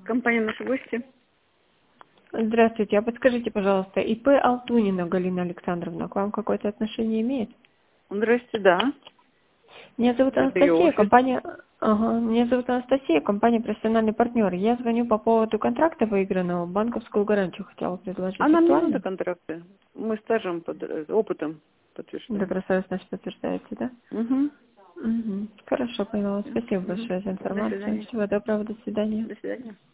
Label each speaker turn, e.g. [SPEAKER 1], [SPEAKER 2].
[SPEAKER 1] Компания «Наши гости».
[SPEAKER 2] Здравствуйте, а подскажите, пожалуйста, ИП Алтунина Галина Александровна к вам какое-то отношение имеет?
[SPEAKER 1] Здрасте, да.
[SPEAKER 2] Меня зовут
[SPEAKER 1] Это ее
[SPEAKER 2] Анастасия,
[SPEAKER 1] офис.
[SPEAKER 2] компания «Профессиональный партнер». Я звоню по поводу контракта выигранного, банковскую гарантию хотела предложить.
[SPEAKER 1] А нам не надо
[SPEAKER 2] Актуально?
[SPEAKER 1] контракты. Мы стажем, опытом подтверждаем.
[SPEAKER 2] Добросовестность подтверждаете, да?
[SPEAKER 1] Угу.
[SPEAKER 2] Угу. Хорошо, поняла. Спасибо большое за
[SPEAKER 1] До
[SPEAKER 2] информацию.
[SPEAKER 1] свидания.
[SPEAKER 2] Всего доброго, до свидания.
[SPEAKER 1] До свидания.